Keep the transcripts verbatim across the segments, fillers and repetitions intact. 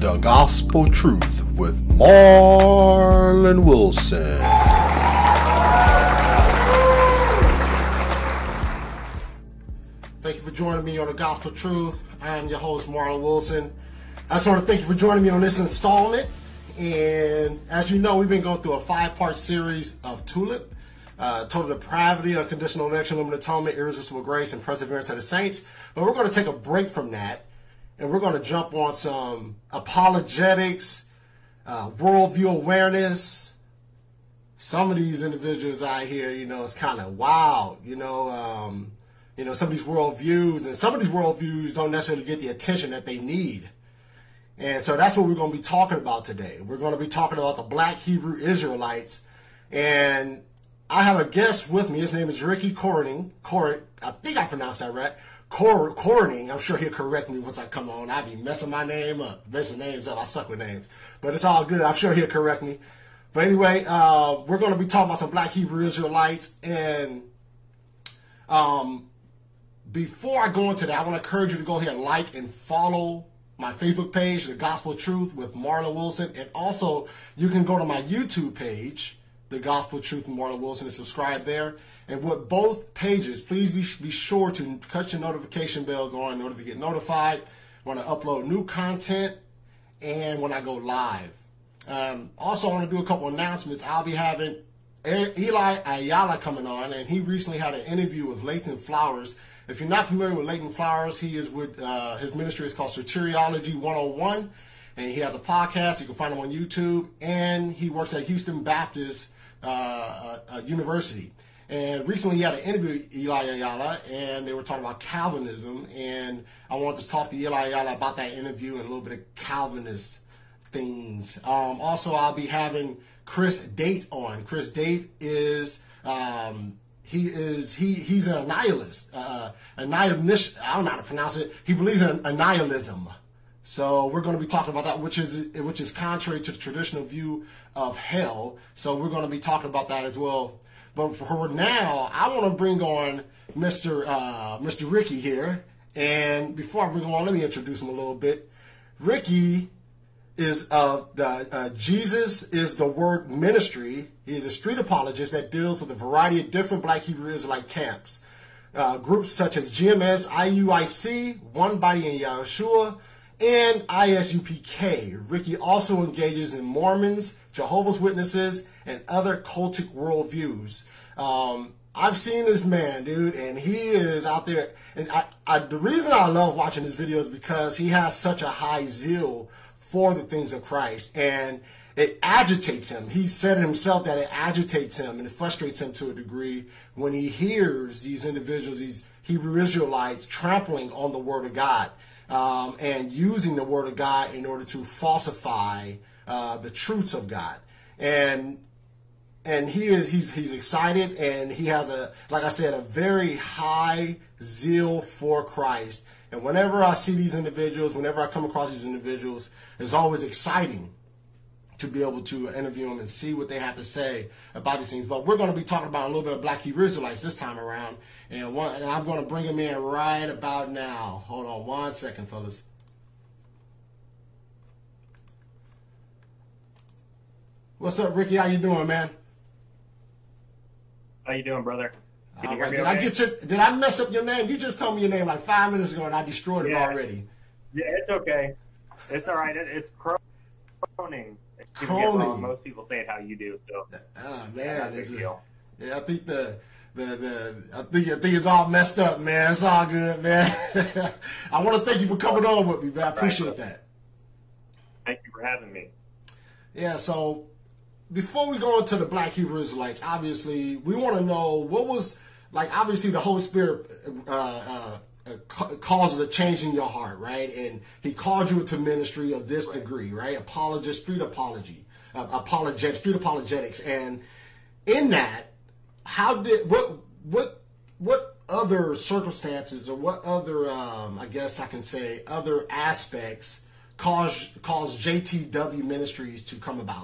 The Gospel Truth with Marlon Wilson. Thank you for joining me on The Gospel Truth. I am your host, Marlon Wilson. I just want to thank you for joining me on this installment. And as you know, we've been going through a five-part series of TULIP. Uh, total depravity, unconditional election, limited atonement, irresistible grace, and perseverance of the saints. But we're going to take a break from that, and we're going to jump on some apologetics, uh, worldview awareness. Some of these individuals out here, you know, it's kind of wild, you know, um, you know, some of these worldviews, and some of these worldviews don't necessarily get the attention that they need. And so that's what we're going to be talking about today. We're going to be talking about the Black Hebrew Israelites, and I have a guest with me. His name is Ricky Corning. Cor- I think I pronounced that right. Cor- Corning. I'm sure he'll correct me once I come on. I be messing my name up, messing names up. I suck with names, but it's all good. I'm sure he'll correct me. But anyway, uh, we're going to be talking about some Black Hebrew Israelites. And um, before I go into that, I want to encourage you to go ahead and like and follow my Facebook page, The Gospel Truth with Marlon Wilson. And also, you can go to my YouTube page, The Gospel Truth with Marlon Wilson, and subscribe there. And with both pages, please be, be sure to cut your notification bells on in order to get notified when I upload new content and when I go live. Um, also, I want to do a couple announcements. I'll be having Eli Ayala coming on, and he recently had an interview with Leighton Flowers. If you're not familiar with Leighton Flowers, he is with uh, his ministry is called Soteriology one oh one, and he has a podcast. You can find him on YouTube, and he works at Houston Baptist uh, uh, uh, University. And recently, he had an interview with Eli Ayala, and they were talking about Calvinism. And I wanted to talk to Eli Ayala about that interview and a little bit of Calvinist things. Um, also, I'll be having Chris Date on. Chris Date is um, he is he he's an annihilist, uh, a nihilist. I don't know how to pronounce it. He believes in annihilism. So we're going to be talking about that, which is which is contrary to the traditional view of hell. So we're going to be talking about that as well. But for now, I want to bring on Mister Uh, Mister Ricky here. And before I bring him on, let me introduce him a little bit. Ricky is of the uh, Jesus is the Word ministry. He is a street apologist that deals with a variety of different Black Hebrew Israelite camps, uh, groups such as G M S, I U I C, One Body in Yahshua, and I S U P K. Ricky also engages in Mormons, Jehovah's Witnesses, and other cultic worldviews. Um, I've seen this man, dude, and he is out there. And I, I, the reason I love watching his videos is because he has such a high zeal for the things of Christ, and it agitates him. He said himself that it agitates him and it frustrates him to a degree when he hears these individuals, these Hebrew Israelites, trampling on the Word of God. Um, and using the Word of God in order to falsify uh, the truths of God. And and he is he's he's excited, and he has a, like I said, a very high zeal for Christ. And whenever I see these individuals, whenever I come across these individuals, it's always exciting to be able to interview them and see what they have to say about these things. But we're going to be talking about a little bit of Black Hebrew Israelites this time around, and, one, and I'm going to bring them in right about now. Hold on one second, fellas. What's up, Ricky? How you doing, man? How you doing, brother? All right. Did okay? I get your? Did I mess up your name? You just told me your name like five minutes ago, and I destroyed it yeah. already. Yeah, it's okay. It's all right. It, it's Croning. Croning. Most people say it how you do. So. Oh man, this is, yeah. I think the the the I think I think it's all messed up, man. It's all good, man. I want to thank you for coming on with me, man. I appreciate right. that. Thank you for having me. Yeah. So before we go into the Black Hebrew Israelites, obviously we want to know what was like. Obviously, the Holy Spirit uh, uh, uh, caused a change in your heart, right? And He called you to ministry of this degree, right? Apologist, street apology, uh, apologet, street apologetics, and in that, how did what what what other circumstances or what other um, I guess I can say other aspects caused caused J T W Ministries to come about?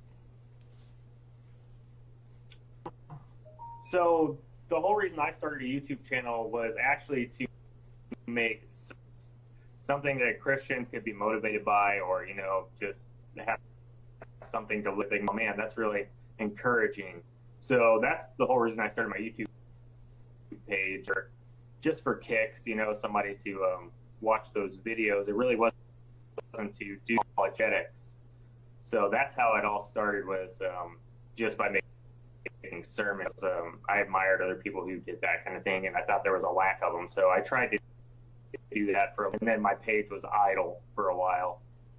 So the whole reason I started a YouTube channel was actually to make something that Christians could be motivated by, or you know, just have something to live. Oh man, that's really encouraging. So that's the whole reason I started my YouTube page, or just for kicks, you know, somebody to um, watch those videos. It really wasn't to do apologetics. So that's how it all started, was um, just by making sermons. Um, I admired other people who did that kind of thing, and I thought there was a lack of them. So I tried to do that for, and then my page was idle for a while.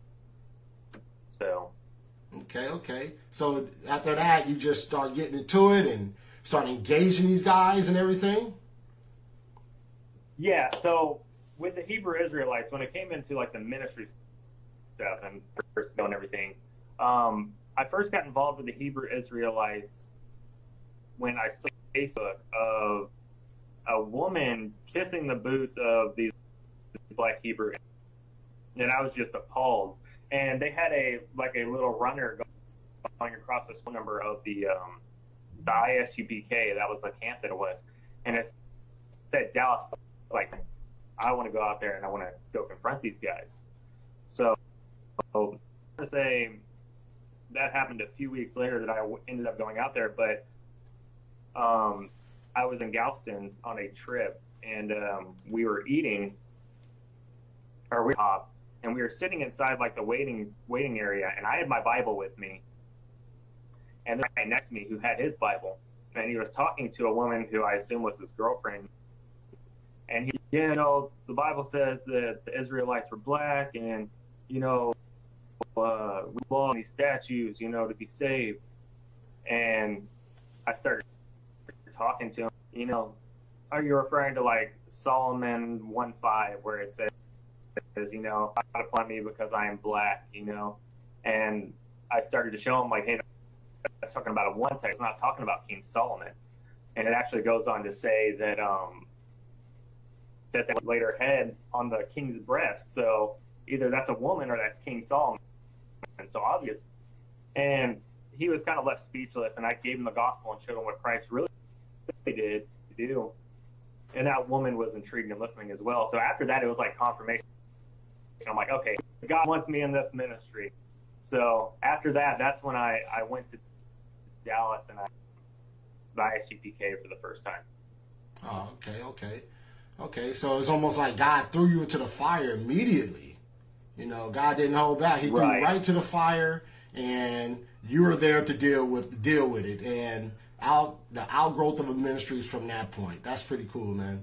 So. Okay, okay. So after that, you just start getting into it and start engaging these guys and everything? Yeah, so with the Hebrew Israelites, when it came into like the ministry stuff and first and everything, um, I first got involved with the Hebrew Israelites when I saw Facebook of a woman kissing the boots of these black Hebrew, and I was just appalled. And they had a like a little runner going across the phone number of the um, the I S U P K. That was the camp that it was, and it said Dallas. Like, I want to go out there and I want to go confront these guys. So, so to say that happened a few weeks later that I ended up going out there, but um, I was in Galveston on a trip, and um, we were eating, or we hop. And we were sitting inside like the waiting waiting area, and I had my Bible with me, and the guy next to me who had his Bible, and he was talking to a woman who I assume was his girlfriend, and he, you know, the Bible says that the Israelites were black, and you know, uh, we law these statues, you know, to be saved, and I started talking to him, you know, are you referring to like Solomon one five where it says, you know, not upon me because I am black, you know, and I started to show him like, hey, that's talking about a one text, it's not talking about King Solomon, and it actually goes on to say that um that they would lay their head on the king's breast, so either that's a woman or that's King Solomon, and so obvious, and he was kind of left speechless, and I gave him the gospel and showed him what Christ really did do, and that woman was intrigued and listening as well. So after that, it was like confirmation. I'm like, okay, God wants me in this ministry. So after that, that's when I, I went to Dallas and I the I S U P K for the first time. Oh, okay, okay. Okay, so it's almost like God threw you into the fire immediately. You know, God didn't hold back. He threw Right. you right to the fire, and you were there to deal with deal with it. And out the outgrowth of a ministry is from that point. That's pretty cool, man.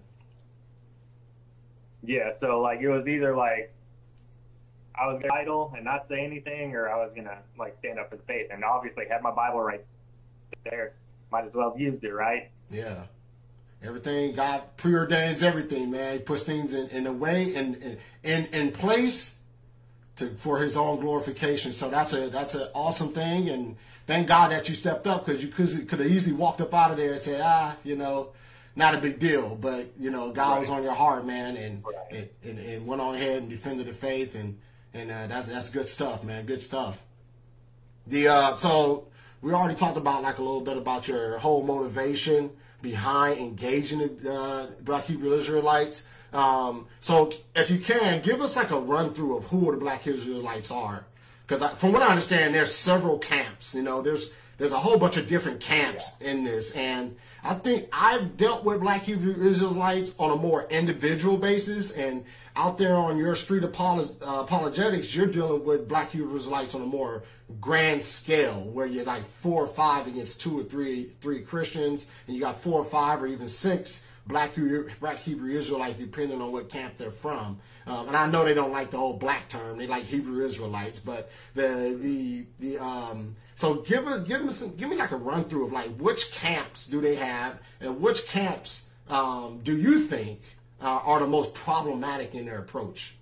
Yeah, so like it was either like I was gonna idle and not say anything, or I was gonna like stand up for the faith. And obviously had my Bible right there, might as well have used it, right? Yeah. Everything, God preordains everything, man. He puts things in, in a way and in, in in place to for his own glorification. So that's a that's an awesome thing, and thank God that you stepped up, because you could could have easily walked up out of there and said, ah, you know, not a big deal. But you know, God Right. was on your heart, man, and, Right. and, and and went on ahead and defended the faith, and and uh, that's that's good stuff, man. Good stuff. The uh, so we already talked about like a little bit about your whole motivation behind engaging the uh, Black Hebrew Israelites. Um, so if you can, give us like a run through of who the Black Israelites are. Because from what I understand, there's several camps. You know, there's there's a whole bunch of different camps yeah. in this. And I think I've dealt with Black Hebrew Israelites on a more individual basis. And out there on your street apolo- uh, apologetics, you're dealing with Black Hebrew Israelites on a more grand scale, where you're like four or five against two or three three Christians, and you got four or five or even six Black Hebrew, Black Hebrew Israelites, depending on what camp they're from. Um, and I know they don't like the whole black term; they like Hebrew Israelites. But the the the um, so give us give me some, give me like a run through of like which camps do they have, and which camps um, do you think uh, are the most problematic in their approach?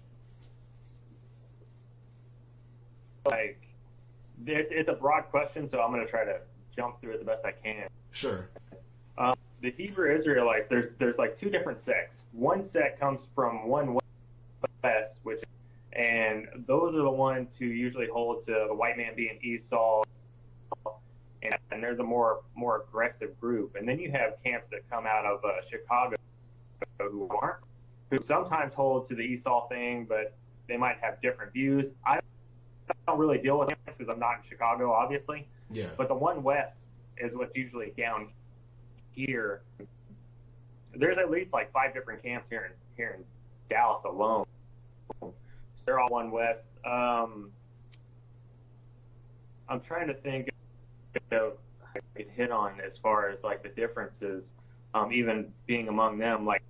Like, it, it's a broad question, so I'm going to try to jump through it the best I can. Sure. Um, the Hebrew Israelites, there's there's like two different sects. One sect comes from one west, which, and those are the ones who usually hold to the white man being Esau, and, and they're the more more aggressive group. And then you have camps that come out of uh, Chicago who aren't who sometimes hold to the Esau thing, but they might have different views. I don't really deal with camps because I'm not in Chicago, obviously. Yeah. But the One West is what's usually down here. There's at least like five different camps here in here in Dallas alone. So they're all One West. Um, I'm trying to think of I could hit on as far as like the differences, um, even being among them. Like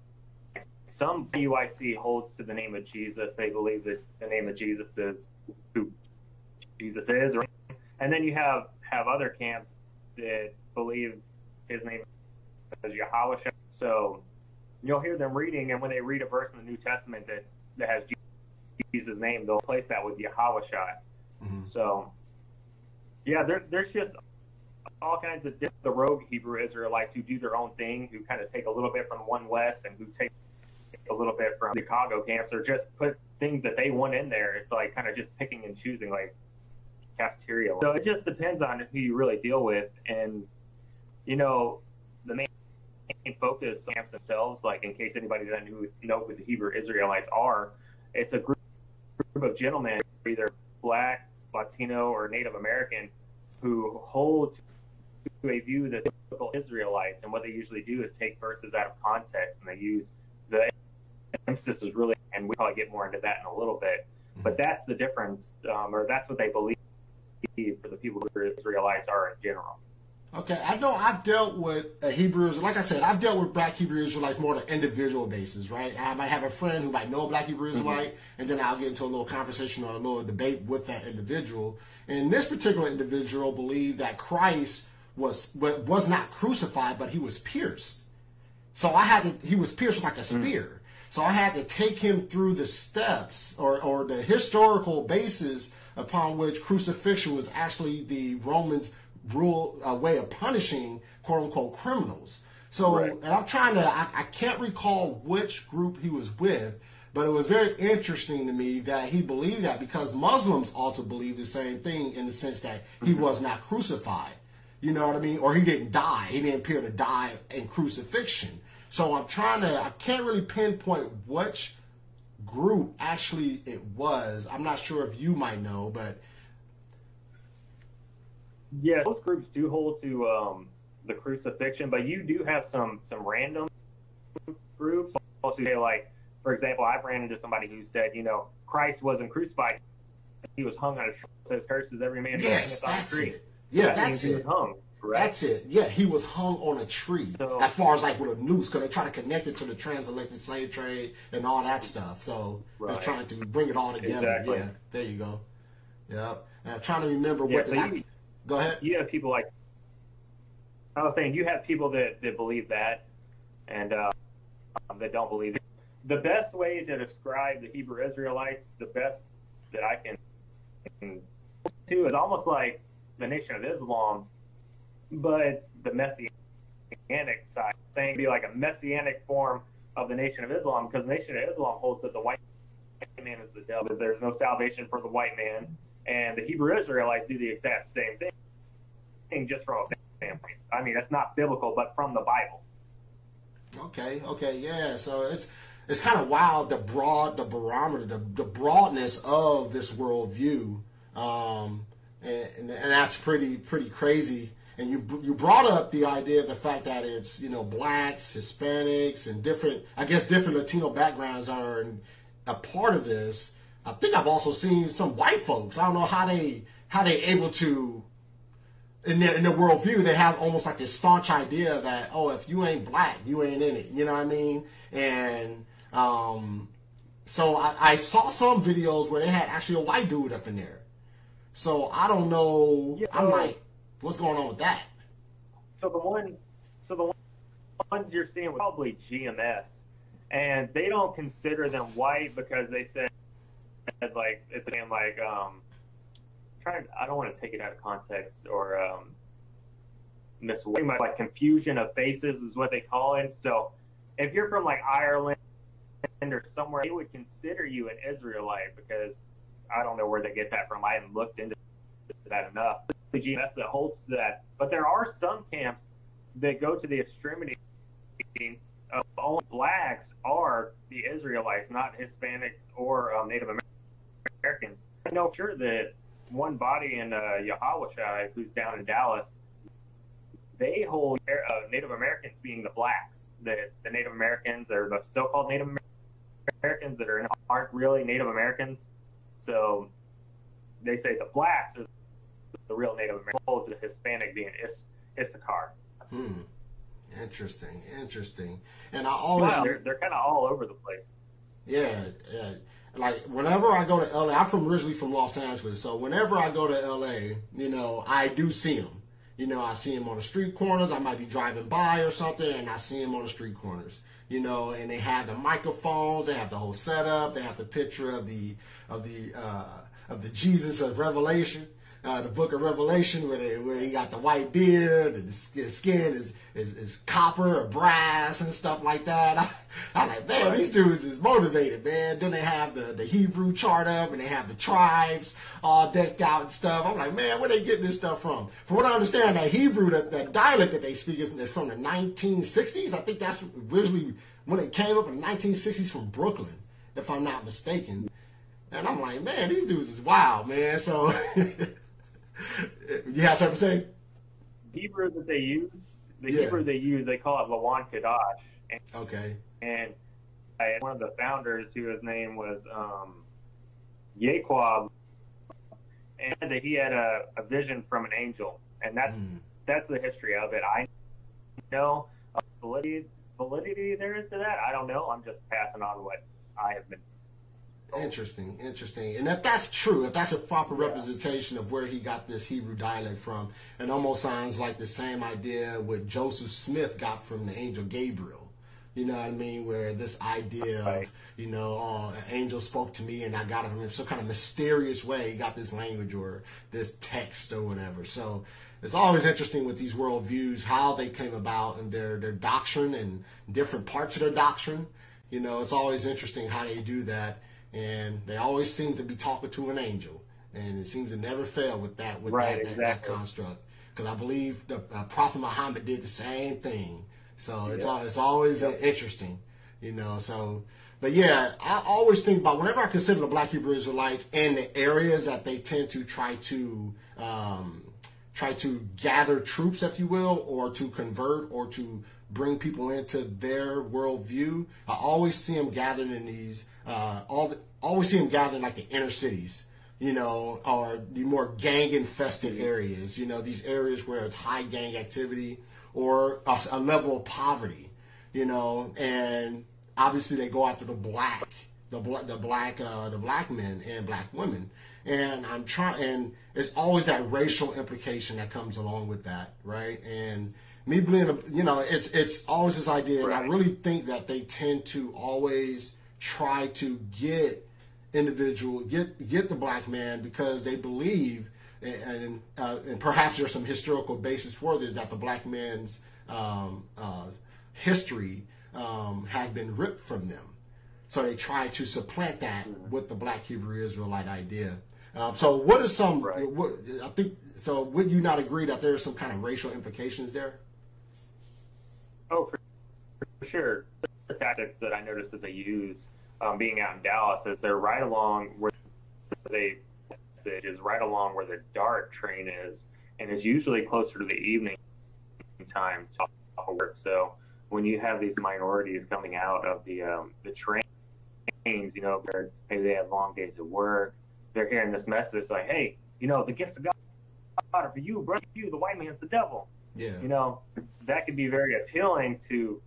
some U I C holds to the name of Jesus. They believe that the name of Jesus is who Jesus is, right? And then you have have other camps that believe his name is Yahweh. So you'll hear them reading, and when they read a verse in the New Testament that's that has Jesus' name, they'll place that with Yahweh. Mm-hmm. So yeah, there, there's just all kinds of different, the rogue Hebrew Israelites who do their own thing, who kind of take a little bit from One West and who take a little bit from Chicago camps, or just put things that they want in there. It's like kind of just picking and choosing, like cafeteria. So it just depends on who you really deal with. And, you know, the main focus of camps themselves, like in case anybody doesn't know who the Hebrew Israelites are, it's a group, group of gentlemen, either black, Latino, or Native American, who hold to a view that typical Israelites, and what they usually do is take verses out of context, and they use the emphasis is really, and we probably get more into that in a little bit, but that's the difference, um, or that's what they believe for the people who Israelites are in general. Okay, I know I've dealt with a Hebrew, like I said, I've dealt with black Hebrew Israelites more on an individual basis, right? I might have a friend who might know a black Hebrew Israelite, mm-hmm. and then I'll get into a little conversation or a little debate with that individual. And this particular individual believed that Christ was was not crucified, but he was pierced. So I had to, he was pierced with like a spear. Mm-hmm. So I had to take him through the steps or, or the historical basis upon which crucifixion was actually the Romans' rule uh, way of punishing quote unquote criminals. So, right. and I'm trying to, I, I can't recall which group he was with, but it was very interesting to me that he believed that, because Muslims also believe the same thing in the sense that he mm-hmm. was not crucified. You know what I mean? Or he didn't die. He didn't appear to die in crucifixion. So I'm trying to, I can't really pinpoint which group actually it was. I'm not sure if you might know, but yeah, those groups do hold to um, the crucifixion, but you do have some some random groups also say, like, for example, I've ran into somebody who said, you know, Christ wasn't crucified; he was hung on a tree. It says, "Curses every man yes, on a tree." It. Yeah, that that's he it. was hung, right? That's it. Yeah, he was hung on a tree. So, as far as like with a noose, because they try to connect it to the transatlantic slave trade and all that stuff. So right. they're trying to bring it all together. Exactly. Yeah, there you go. Yeah, and I'm trying to remember yeah, what. So the, you, I, go ahead. You have people like I was saying. You have people that, that believe that, and uh, that don't believe it. The best way to describe the Hebrew Israelites, the best that I can, can do, is almost like the Nation of Islam, but the Messianic side, saying be like a Messianic form of the Nation of Islam, because the Nation of Islam holds that the white man is the devil, that there's no salvation for the white man, and the Hebrew Israelites do the exact same thing, just from a standpoint. I mean, it's not biblical, but from the Bible. Okay, okay, yeah. So it's it's kind of wild, the broad, the barometer, the, the broadness of this worldview, um, and, and and that's pretty pretty crazy. And you you brought up the idea, the fact that it's, you know, blacks, Hispanics, and different, I guess, different Latino backgrounds are a part of this. I think I've also seen some white folks. I don't know how they how they able to. In their, in their worldview, they have almost like this staunch idea that, oh, if you ain't black, you ain't in it. You know what I mean? And um, so I, I saw some videos where they had actually a white dude up in there. So I don't know. Yeah, so, I'm like, what's going on with that? So the one, so the ones you're seeing were probably G M S, and they don't consider them white because they said like it's saying like um. Trying, I don't want to take it out of context or um, mislead, like confusion of faces is what they call it. So if you're from like Ireland or somewhere, they would consider you an Israelite, because I don't know where they get that from. I haven't looked into that enough. The G M S that holds to that. But there are some camps that go to the extremity uh, only blacks are the Israelites, not Hispanics or um, Native Americans. I know for sure that one body in uh, Yahawashai, who's down in Dallas, they hold uh, Native Americans being the blacks. The, the Native Americans, or the so-called Native Americans that are in, aren't really Native Americans. So they say the blacks are the real Native Americans, hold the Hispanic being Is, Issachar. Hmm. Interesting, interesting. And I always... Wow, they're, they're kind of all over the place. Yeah, yeah. Like, whenever I go to L A, I'm from originally from Los Angeles, so whenever I go to L A, you know, I do see them. You know, I see them on the street corners. I might be driving by or something, and I see them on the street corners. You know, and they have the microphones, they have the whole setup, they have the picture of the of the uh, of the Jesus of Revelation. Uh, the book of Revelation, where they, where he got the white beard and his skin is, is, is copper or brass and stuff like that. I, I'm like, man, these dudes is motivated, man. Then they have the, the Hebrew chart up and they have the tribes all decked out and stuff. I'm like, man, where they getting this stuff from? From what I understand, that Hebrew, that, that dialect that they speak is from the nineteen sixties. I think that's originally when it came up in the nineteen sixties from Brooklyn, if I'm not mistaken. And I'm like, man, these dudes is wild, man. So... You have something to say? Hebrew that they use, the Yeah. Hebrew they use, they call it Lawan Kadash. And, Okay. and I, one of the founders, who his name was um, Yaquab, and that he had a, a vision from an angel, and that's Mm. that's the history of it. I know uh, validity validity there is to that. I don't know. I'm just passing on what I have been. Interesting, interesting. And if that's true, if that's a proper representation of where he got this Hebrew dialect from, it almost sounds like the same idea what Joseph Smith got from the angel Gabriel. You know what I mean? Where this idea Right. of, you know, oh, an angel spoke to me and I got it from some kind of mysterious way. He got this language or this text or whatever. So it's always interesting with these worldviews, how they came about and their, their doctrine and different parts of their doctrine. You know, it's always interesting how they do that. And they always seem to be talking to an angel, and it seems to never fail with that with Right, that, that, exactly. that construct. Because I believe the uh, Prophet Muhammad did the same thing. So it's Yeah. al- it's always uh, interesting, you know. So, but yeah, I always think about whenever I consider the Black Hebrew Israelites and the areas that they tend to try to um, try to gather troops, if you will, or to convert or to bring people into their worldview. I always see them gathering in these. Uh, all the, always see them gathering like the inner cities, you know, or the more gang-infested areas, you know, these areas where it's high gang activity or a, a level of poverty, you know, and obviously they go after the black, the black, the black, uh, the black men and black women, and I'm trying, and it's always that racial implication that comes along with that, right? And me being, a, you know, it's it's always this idea, and I Right. really think that they tend to always try to get individual, get get the black man because they believe, and and, uh, and perhaps there's some historical basis for this, that the black man's um, uh, history um, has been ripped from them. So they try to supplant that with the Black Hebrew Israelite idea. Uh, so what is some? Right. What, I think so. Would you not agree that there are some kind of racial implications there? Oh, for, for sure. The tactics that I noticed that they use, um, being out in Dallas, is they're right along where they is right along where the DART train is, and is usually closer to the evening time to off of work. So when you have these minorities coming out of the um, the trains, you know, they're, maybe they have long days at work, they're hearing this message like, "Hey, you know, the gifts of God are for you, brother. You, the white man's the devil." Yeah. You know, that could be very appealing to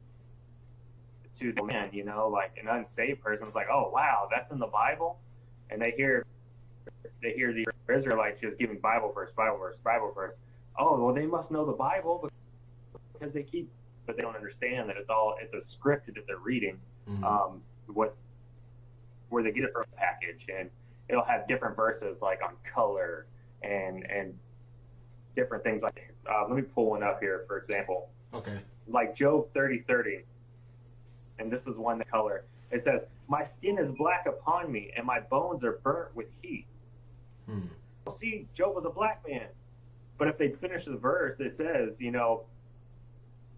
to the man, you know, like an unsaved person's like, "Oh wow, that's in the Bible," and they hear they hear the Israelites just giving Bible verse, Bible verse, Bible verse. Oh well, they must know the Bible because they keep, but they don't understand that it's all it's a script that they're reading. Mhm. Um, what where they get it from a package, and it'll have different verses like on color and and different things like. Uh, let me pull one up here, for example. Okay. Like Job thirty thirty, and this is one the color. It says, "My skin is black upon me, and my bones are burnt with heat." Hmm. See, Job was a black man, but if they finish the verse, it says, you know,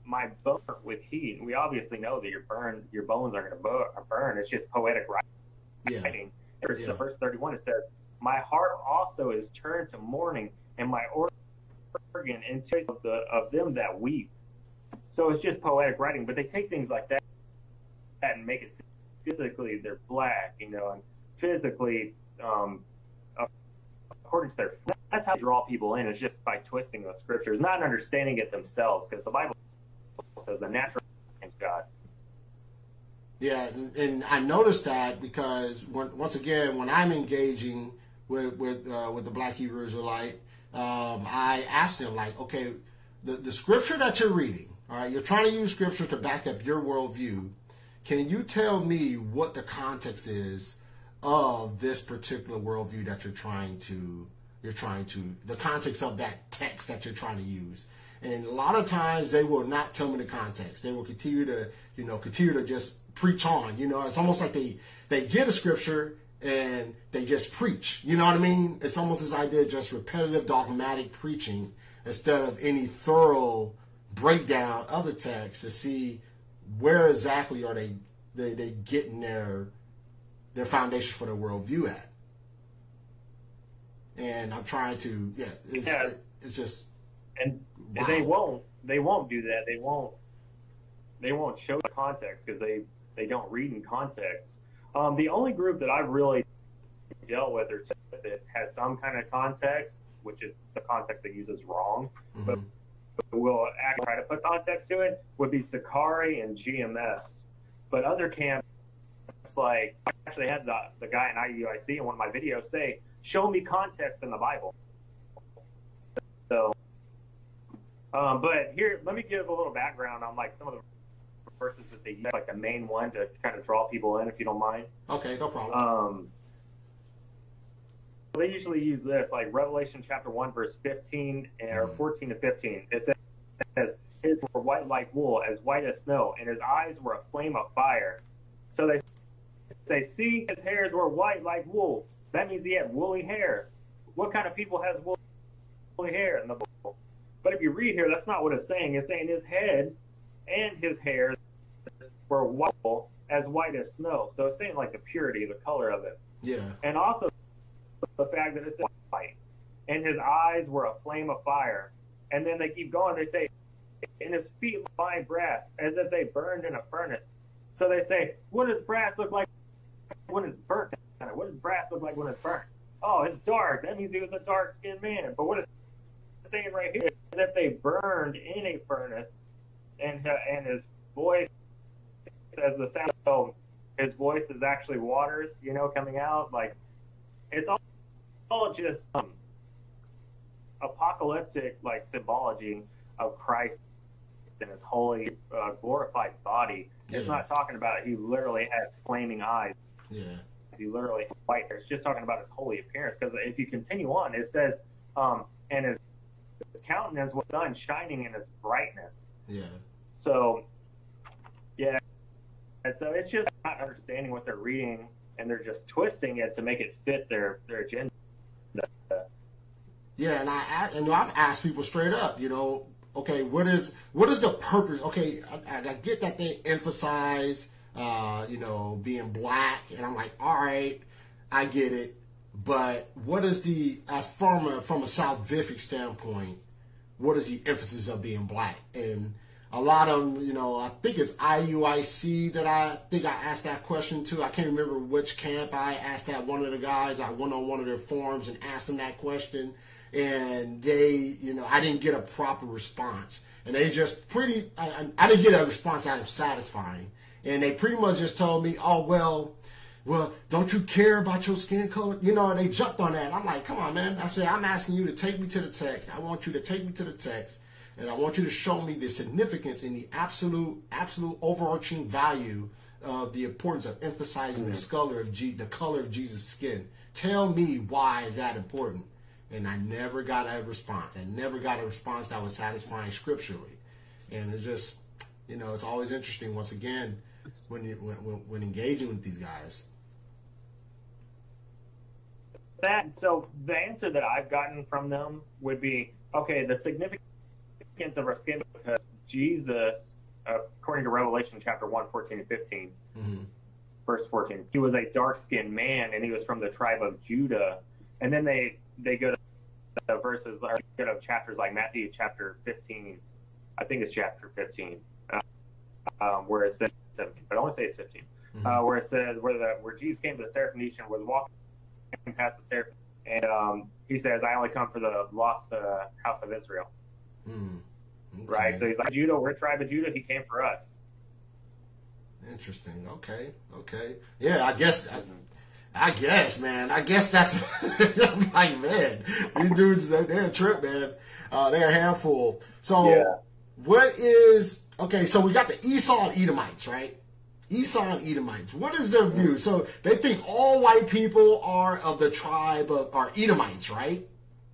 my bone with heat. We obviously know that your burn, your bones are going to burn. It's just poetic writing. Yeah. Verse, Yeah. The verse thirty-one, it says, "My heart also is turned to mourning, and my organ into of the of them that weep." So it's just poetic writing, but they take things like that and make it physically they're black, you know, and physically, um, according to their, that's how they draw people in, is just by twisting those scriptures, not understanding it themselves, because the Bible says the natural is God. Yeah, and, and I noticed that because when, once again, when I'm engaging with with uh, with the Black Hebrew Israelite, um, I asked them like, okay, the the scripture that you're reading, all right, you're trying to use scripture to back up your worldview. Can you tell me what the context is of this particular worldview that you're trying to you're trying to the context of that text that you're trying to use? And a lot of times they will not tell me the context. They will continue to, you know, continue to just preach on. You know, it's almost like they they get a scripture and they just preach. You know what I mean? It's almost this idea of just repetitive dogmatic preaching instead of any thorough breakdown of the text to see where exactly are they they they getting their their foundation for their worldview at. And I'm trying to, yeah, it's, Yeah. it's just. And Wow. they won't they won't do that. They won't they won't show the context because they they don't read in context. Um, the only group that I've really dealt with or that has some kind of context, which is the context they use is wrong, Mhm. but will actually try to put context to it, would be Sakari and G M S. But other camps, like I actually had the the guy in I U I C in one of my videos say, "Show me context in the Bible." So. Um, but here, let me give a little background on like some of the verses that they use, like the main one to kind of draw people in, if you don't mind. Okay, no problem. Um, they usually use this, like Revelation chapter one, verse fifteen or fourteen to fifteen. It says, "His were white like wool, as white as snow, and his eyes were a flame of fire." So they say, "See, his hairs were white like wool." That means he had woolly hair. What kind of people has woolly hair in the Bible? But if you read here, that's not what it's saying. It's saying his head and his hair were white, as white as snow. So it's saying like the purity, the color of it. Yeah. And also the fact that it's white. And his eyes were a flame of fire. And then they keep going. They say, "And his feet like fine brass, as if they burned in a furnace." So they say, what does brass look like when it's burnt? What does brass look like when it's burnt? Oh, it's dark. That means he was a dark-skinned man. But what is saying right here is that they burned in a furnace, and and his voice as the sound. So his voice is actually waters, you know, coming out. Like it's all, all just um, apocalyptic, like symbology of Christ and his holy, uh, glorified body. Yeah. It's not talking about he literally had flaming eyes. Yeah. He literally had white hair. It's just talking about his holy appearance. Because if you continue on, it says, um, and his His countenance was sun shining in its brightness. Yeah. So, yeah. And so it's just not understanding what they're reading, and they're just twisting it to make it fit their, their agenda. Yeah, and I and I've asked people straight up, you know, okay, what is what is the purpose? Okay, I, I get that they emphasize, uh, you know, being black, and I'm like, all right, I get it. But what is the, as from a, from a salvific standpoint, what is the emphasis of being black? And a lot of them, you know, I think it's I U I C that I think I asked that question to. I can't remember which camp I asked that. One of the guys, I went on one of their forums and asked them that question. And they, you know, I didn't get a proper response. And they just pretty, I, I didn't get a response that was satisfying. And they pretty much just told me, oh, well, well, don't you care about your skin color? You know, and they jumped on that. I'm like, come on, man. I say, I'm asking you to take me to the text. I want you to take me to the text, and I want you to show me the significance and the absolute, absolute overarching value of the importance of emphasizing mm-hmm. the color of G, the color of Jesus' skin. Tell me why is that important? And I never got a response. I never got a response that was satisfying scripturally. And it's just, you know, it's always interesting once again when you, when, when engaging with these guys. That so the answer that I've gotten from them would be, okay, the significance of our skin, because Jesus, uh, according to Revelation chapter one, fourteen and fifteen, mm-hmm. verse fourteen, he was a dark-skinned man, and he was from the tribe of Judah. And then they, they go to the verses, or go to chapters like Matthew chapter fifteen, I think it's chapter fifteen, uh, um, where it says seventeen, but I only say it's fifteen, mm-hmm. uh, where it says where the where Jesus came to the Syrophoenician, was walking past the Syrophoenician, and um, he says, "I only come for the lost uh, house of Israel." Mm. Okay. Right, so he's like, Judah, we're tribe of Judah. He came for us. Interesting. Okay, okay. Yeah, I guess, I, I guess, man. I guess that's I'm like, man, these dudes, they're a trip, man. Uh, they're a handful. So, yeah. What is okay? So we got the Esau and Edomites, right? Esau and Edomites. What is their view? So they think all white people are of the tribe of are Edomites, right?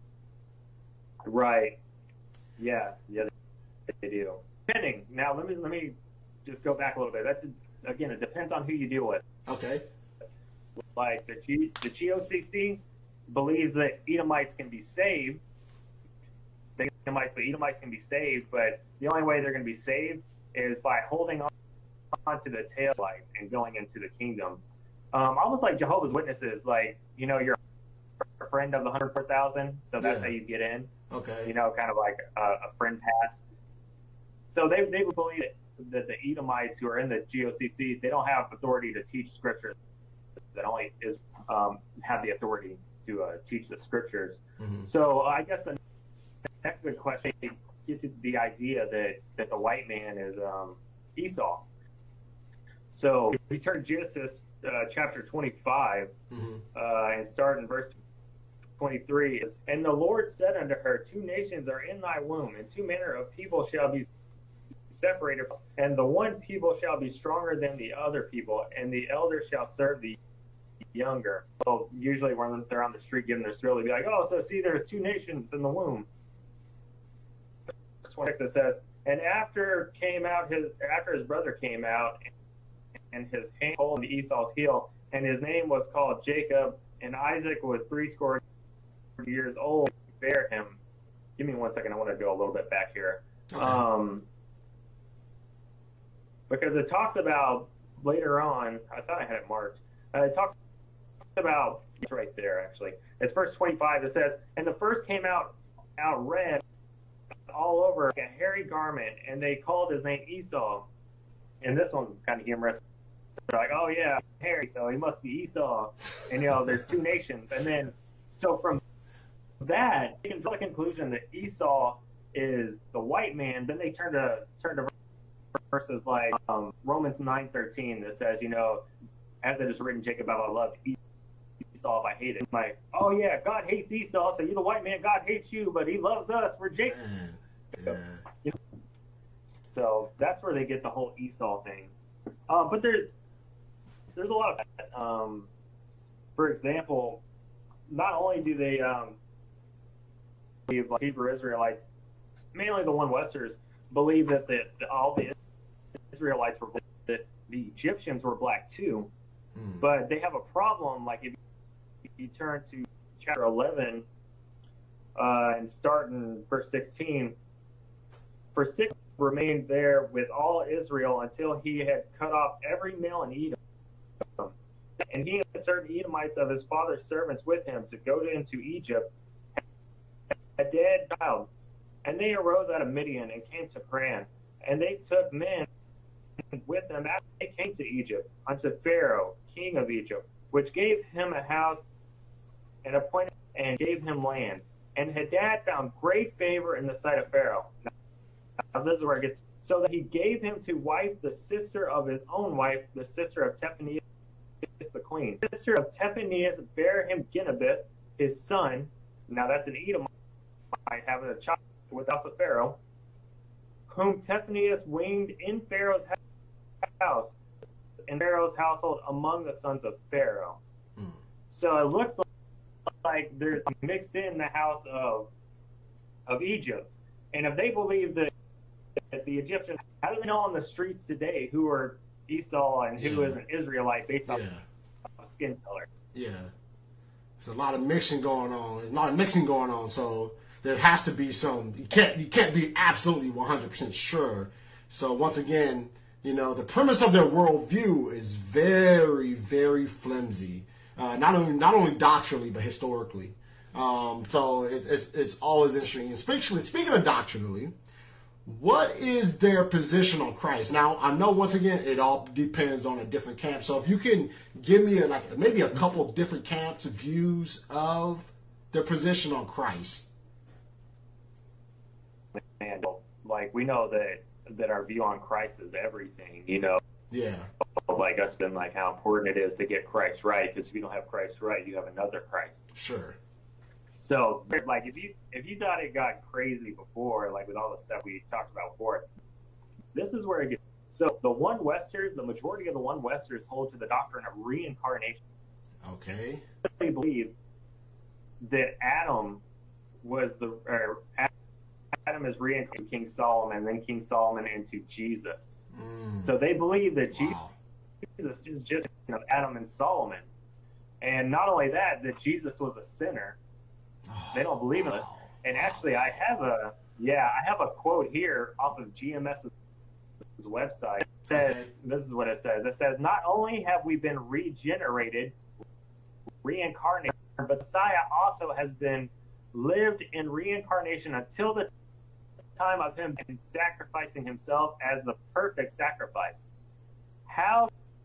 Right. Yeah. Yeah. They do. Depending. Now, let me let me just go back a little bit. That's again, it depends on who you deal with. Okay. Like the G, the G O C C believes that Edomites can be saved. The Edomites, but Edomites can be saved, but the only way they're going to be saved is by holding on onto the tail light and going into the kingdom. Um, almost like Jehovah's Witnesses, like, you know, you're a friend of the hundred four thousand, so that's yeah. how you get in. Okay. You know, kind of like a, a friend pass. So they they would believe that the Edomites who are in the G O C C, they don't have authority to teach scripture. That only is um, have the authority to uh, teach the scriptures. Mm-hmm. So I guess the next big question gets to the idea that, that the white man is um, Esau. So if we turn to Genesis uh, chapter twenty-five mm-hmm. uh, and start in verse twenty-three, is, and the Lord said unto her, two nations are in thy womb, and two manner of people shall be separated, and the one people shall be stronger than the other people, and the elder shall serve the younger. So usually when they're on the street giving their spiel, they'll be like, oh, so see, there's two nations in the womb. Verse twenty-six, it says, and after came out his after his brother came out, and his hand hold in Esau's heel, and his name was called Jacob, and Isaac was threescore years old, bear him. Give me one second, I want to go a little bit back here. Okay. Um, because it talks about later on, I thought I had it marked, uh, it talks about, it's right there actually, it's verse twenty-five, it says, and the first came out, out red all over like a hairy garment, and they called his name Esau. And this one's kind of humorous. They're like, oh yeah, hairy, so he must be Esau. And you know, there's two nations. And then, so from that, you can draw the conclusion that Esau is the white man. Then they turn to turn to verses like um, Romans nine thirteen that says, you know, as it is written, Jacob have I loved, Esau have I hated. I'm like, oh yeah, God hates Esau, so you're the white man, God hates you, but he loves us, we're Jacob. Yeah. You know? So that's where they get the whole Esau thing. Uh, but there's there's a lot of that. Um, for example, not only do they um, believe like Hebrew Israelites, mainly the one Westers, believe that the, the, all the Israelites were black, that the Egyptians were black too. Hmm. But they have a problem. Like if you turn to chapter eleven uh, and start in verse sixteen, for six remained there with all Israel until he had cut off every male in Edom. And he had certain Edomites of his father's servants with him to go into Egypt, a dead child. And they arose out of Midian and came to Paran. And they took men with them after they came to Egypt unto Pharaoh, king of Egypt, which gave him a house and appointed and gave him land. And Hadad found great favor in the sight of Pharaoh. Now, this is where it gets. So that he gave him to wife the sister of his own wife, the sister of Tephanias the queen. The sister of Tephanias bare him Ginebith, his son. Now that's an Edomite having a child with the house of Pharaoh, whom Tephanias weaned in Pharaoh's house, in Pharaoh's household among the sons of Pharaoh. Hmm. So it looks like, like there's mixed in the house of of Egypt. And if they believe that, that the Egyptians, how do they know on the streets today who are Esau and who yeah. is an Israelite based on yeah. skin color? Yeah. There's a lot of mixing going on. There's a lot of mixing going on. So there has to be some. You can't you can't be absolutely one hundred percent sure. So once again, you know, the premise of their worldview is very very flimsy. Uh, not only not only doctrinally but historically. Um, so it, it's it's always interesting. Especially speaking of doctrinally, what is their position on Christ? Now I know once again it all depends on a different camp. So if you can give me a, like maybe a couple of different camps' views of their position on Christ. Man, like we know that that our view on Christ is everything. You know. Yeah. Like us being like how important it is to get Christ right, because if you don't have Christ right, you have another Christ. Sure. So, like, if you if you thought it got crazy before, like with all the stuff we talked about before, this is where it gets. So, the one Westers, the majority of the one Westers hold to the doctrine of reincarnation. Okay. They believe that Adam was the or Adam is reincarnated King Solomon, then King Solomon into Jesus. Mm. So they believe that Wow. Jesus is just you know, Adam and Solomon, and not only that, that Jesus was a sinner. They don't believe in it. And actually, I have a yeah, I have a quote here off of GMS's website. It says, Okay. This is what it says. It says, "Not only have we been regenerated, reincarnated, but Messiah also has been lived in reincarnation until the time of him sacrificing himself as the perfect sacrifice. How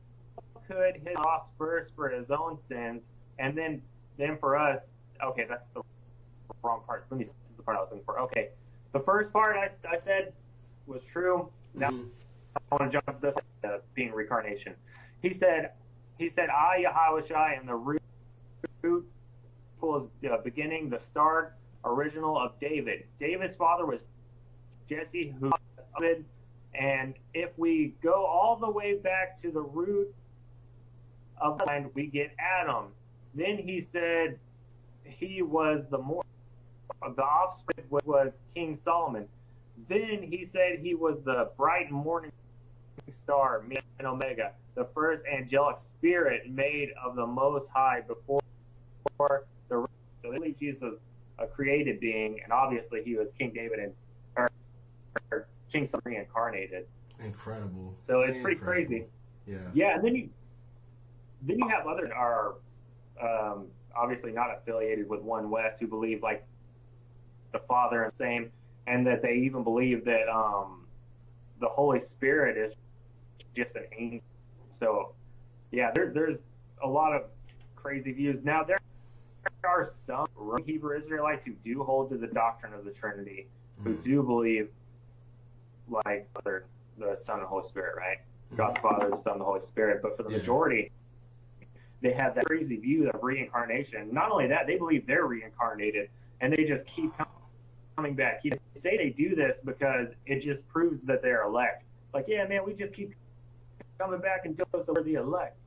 could his loss first for his own sins, and then then for us?" Okay, that's the wrong part. Let me. This is the part I was looking for. Okay, the first part I, I said was true. Now Mhm. I want to jump to this uh, being reincarnation. He said, he said, "I Yahushua am the root, root equals uh, beginning, the start, original of David. David's father was Jesse, who was David, and if we go all the way back to the root of the line, we get Adam. Then he said." He was the more the offspring was King Solomon. Then he said he was the bright morning star, and Omega, the first angelic spirit made of the Most High before the. So they believe Jesus was a created being, and obviously he was King David and or, or King Solomon reincarnated. Incredible. So it's pretty Incredible. crazy. Yeah. Yeah, and then you then you have other are. Um, obviously not affiliated with One West, who believe like the Father and same, and that they even believe that um, the Holy Spirit is just an angel. So, yeah, there, there's a lot of crazy views. Now, there are some Hebrew Israelites who do hold to the doctrine of the Trinity, who Mm. do believe like the, the Son and Holy Spirit, right? Mm. God the Father, the Son, and the Holy Spirit. But for the Yeah. majority, they have that crazy view of reincarnation. Not only that, they believe they're reincarnated, and they just keep coming back. They say they do this because it just proves that they're elect. Like, yeah, man, we just keep coming back until we're the elect.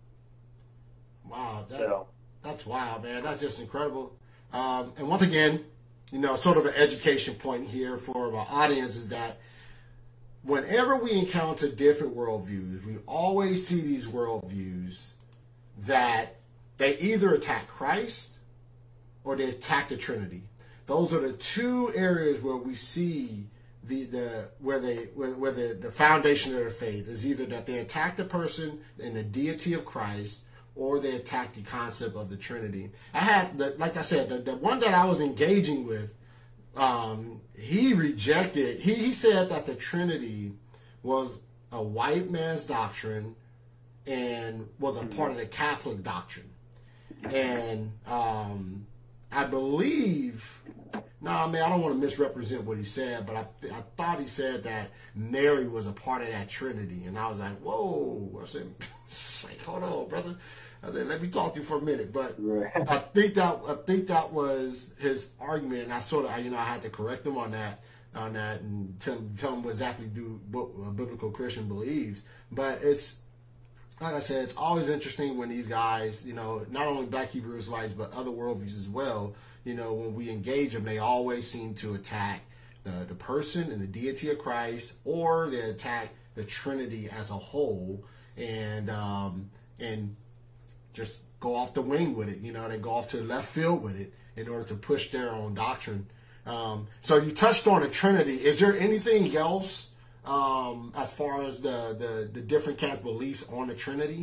Wow, that, So, that's wild, man. That's just incredible. Um, and once again, you know, sort of an education point here for our audience is that whenever we encounter different worldviews, we always see these worldviews that they either attack Christ or they attack the Trinity. Those are the two areas where we see the the where they where, where the, the foundation of their faith is either that they attack the person and the deity of Christ, or they attack the concept of the Trinity. I had the, like I said, the, the one that I was engaging with, um, he rejected. He he said that the Trinity was a white man's doctrine and was a part of the Catholic doctrine. And um, I believe, no, I mean, I don't want to misrepresent what he said, but I, I thought he said that Mary was a part of that Trinity. And I was like, whoa. I said, like, hold on, brother. I said, let me talk to you for a minute. But I think that I think that was his argument. And I sort of, you know, I had to correct him on that, on that, and tell, tell him what exactly do what a biblical Christian believes. But it's, like I said, it's always interesting when these guys, you know, not only Black Hebrew Israelites, but other worldviews as well, you know, when we engage them, they always seem to attack the, the person and the deity of Christ, or they attack the Trinity as a whole, and um, and just go off the wing with it. You know, they go off to the left field with it in order to push their own doctrine. Um, so you touched on the Trinity. Is there anything else um, as far as the, the, the different camps' beliefs on the Trinity?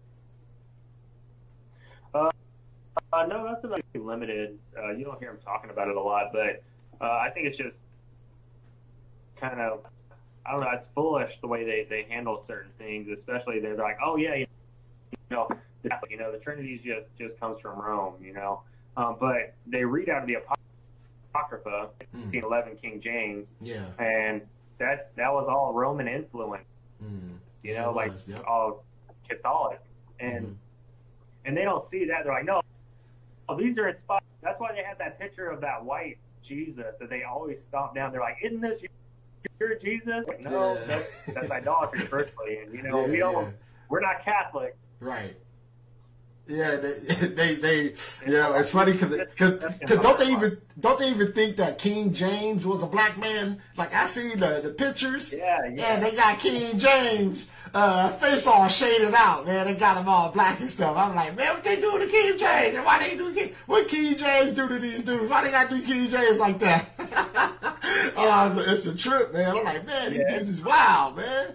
Uh, uh, no, that's about limited. Uh, you don't hear them talking about it a lot, but uh, I think it's just kind of, I don't know, it's foolish the way they, they handle certain things, especially they're like, oh, yeah, you know, the, you know, the Trinity just, just comes from Rome, you know. Um, but they read out of the Apocrypha, mm. C eleven King James, yeah, and that that was all Roman influence, mm. you yeah, know, like was, yep. all Catholic, and mm. and they don't see that. They're like, no, oh, these are inspired. That's why they have that picture of that white Jesus that they always stomp down. They're like, isn't this your Jesus? Like, no, yeah. that's that's idolatry, firstly, and you know, yeah, we don't, yeah. we're not Catholic, right? Yeah, they, they, they, you know, it's funny because, because don't they even, don't they even think that King James was a black man? Like I see the, the pictures, yeah, yeah, and they got King James, uh, face all shaded out, man. They got him all black and stuff. I'm like, man, what they do to King James? And why they do King, what King James do to these dudes? Why they got to do King James like that? uh, it's the trip, man. I'm like, man, these yeah. dudes is wild, man.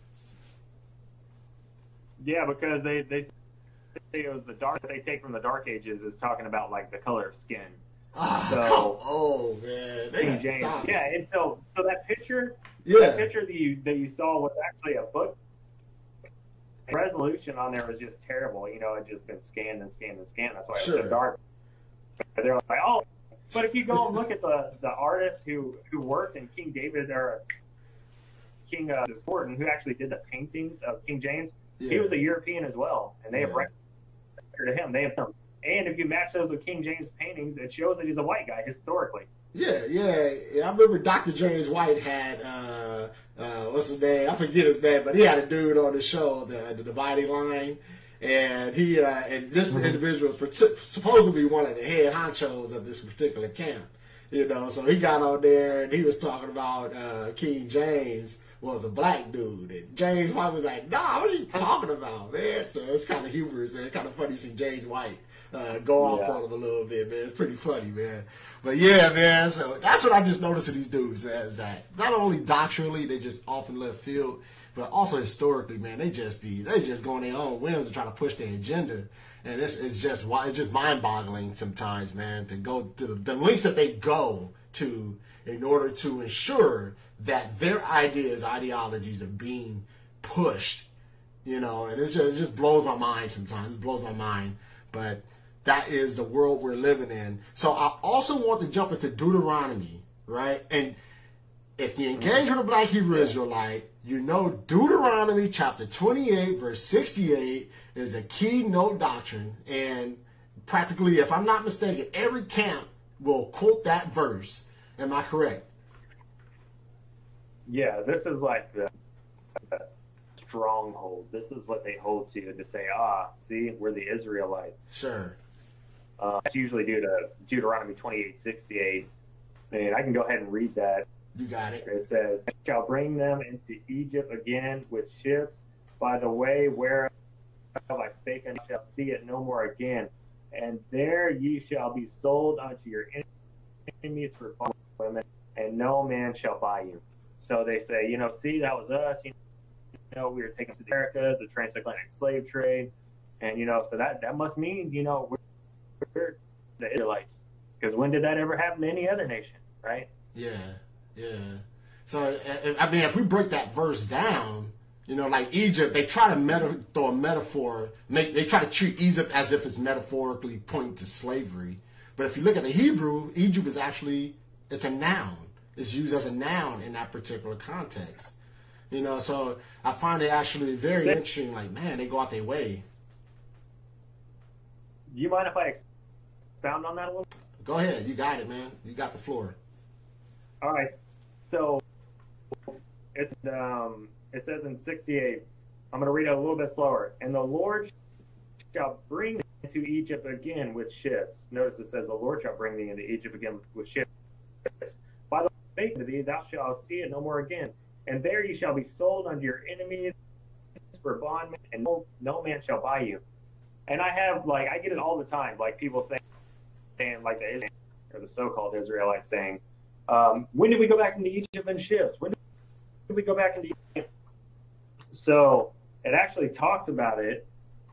Yeah, because they, they, it was the dark that they take from the Dark Ages is talking about like the color of skin. Oh, so, oh man, they King James, stop yeah. And so, so that picture, yeah. that picture that you that you saw was actually a book. The resolution on there was just terrible. You know, it just been scanned and scanned and scanned. That's why it sure. was so dark. They're like, oh, but if you go and look at the the artist who who worked in King David or King uh, Gordon, who actually did the paintings of King James, yeah. he was a European as well, and they yeah. have record to him. They have him. And if you match those with King James paintings, it shows that he's a white guy historically. Yeah, yeah. I remember Doctor James White had uh, uh, what's his name? I forget his name, but he had a dude on the show, the, the Dividing Line, and he uh, and this mm-hmm. individual was supposedly one of the head honchos of this particular camp. You know, so he got on there and he was talking about uh, King James was a black dude, and James White was like, "Nah, what are you talking about, man?" So it's kind of humorous, man. It's kind of funny to see James White uh, go off yeah. on him a little bit, man. It's pretty funny, man. But yeah, man. So that's what I just noticed of these dudes, man. Is that not only doctrinally they just often left field, but also historically, man. They just be they just go on their own whims and try to push their agenda, and it's it's just it's just mind boggling sometimes, man. To go to the, the lengths that they go to in order to ensure that their ideas, ideologies are being pushed, you know, and it's just, it just blows my mind sometimes. It blows my mind, but that is the world we're living in. So I also want to jump into Deuteronomy, right? And if you engage with a black Hebrew Israelite, you know Deuteronomy chapter twenty-eight, verse sixty-eight is a keynote doctrine, and practically, if I'm not mistaken, every camp will quote that verse. Am I correct? Yeah, this is like the, the stronghold. This is what they hold to to say, ah, see, we're the Israelites. Sure. Uh, it's usually due to Deuteronomy twenty-eight sixty-eight. And I can go ahead and read that. You got it. It says, shall bring them into Egypt again with ships by the way whereof I spake, and shall see it no more again. And there ye shall be sold unto your enemies for women, and no man shall buy you. So they say, you know, see, that was us. You know, we were taken to the Americas, the transatlantic slave trade. And, you know, so that, that must mean, you know, we're, we're the Israelites. Because when did that ever happen to any other nation, right? Yeah, yeah. So, I mean, if we break that verse down, you know, like Egypt, they try to meta- throw a metaphor. Make, they try to treat Egypt as if it's metaphorically pointing to slavery. But if you look at the Hebrew, Egypt is actually, it's a noun. It's used as a noun in that particular context. You know, so I find it actually very interesting. Like, man, they go out their way. Do you mind if I expound on that a little? Go ahead. You got it, man. You got the floor. All right. So it's um, it says in sixty-eight, I'm going to read it a little bit slower. And the Lord shall bring thee into Egypt again with ships. Notice it says, the Lord shall bring thee into Egypt again with ships. By the faith of thee, thou shalt see it no more again. And there you shall be sold unto your enemies for bondmen, and no, no man shall buy you. And I have, like, I get it all the time, like people saying, saying like, the or the so-called Israelites, saying, um, when did we go back into Egypt in ships? When did we go back into Egypt? So it actually talks about it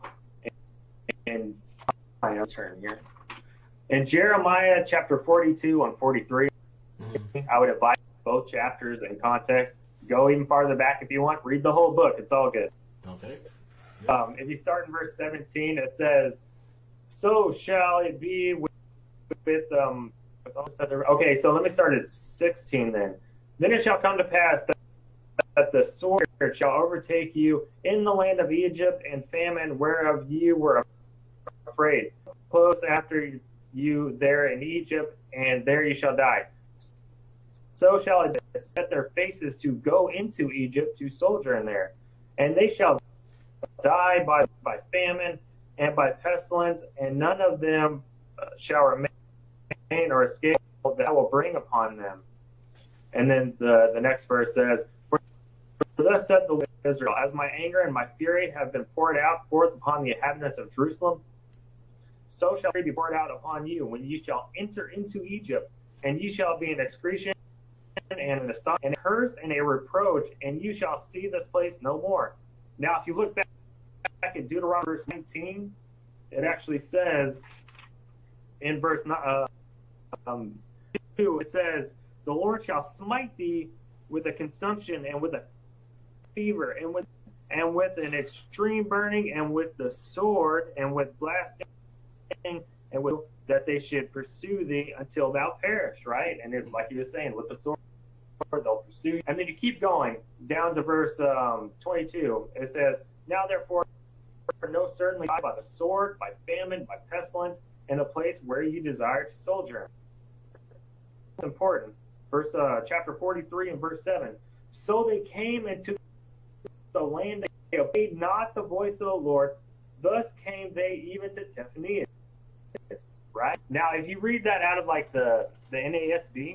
in, my turn here. In Jeremiah chapter forty-two and forty-three, mm-hmm. I would advise both chapters in context. Go even farther back if you want. Read the whole book. It's all good. Okay. Yeah. Um, if you start in verse seventeen, it says, so shall it be with, with um with all this other... Okay, so let me start at sixteen then. Then it shall come to pass that, that the sword shall overtake you in the land of Egypt, and famine whereof you were afraid. Close after you there in Egypt, and there you shall die. So shall it set their faces to go into Egypt to sojourn there, and they shall die by, by famine and by pestilence, and none of them uh, shall remain or escape that I will bring upon them. And then the, the next verse says, For thus saith the Lord of Israel, as my anger and my fury have been poured out forth upon the inhabitants of Jerusalem, so shall they be poured out upon you when ye shall enter into Egypt, and ye shall be an excretion and an astonishment, and a curse and a reproach, and you shall see this place no more. Now, if you look back, back in Deuteronomy verse nineteen, it actually says in verse uh, um, two, it says, the Lord shall smite thee with a consumption and with a fever and with and with an extreme burning and with the sword and with blasting and with that they should pursue thee until thou perish, right? And it's like you were saying, with the sword they'll pursue you. And then you keep going down to verse um, twenty-two. It says, now therefore no certainly by the sword, by famine, by pestilence, in a place where you desire to sojourn. It's important. Verse uh, chapter forty-three and verse seven. So they came into the land, they obeyed not the voice of the Lord, thus came they even to Tephanias. Right? Now, if you read that out of like the, the N A S B,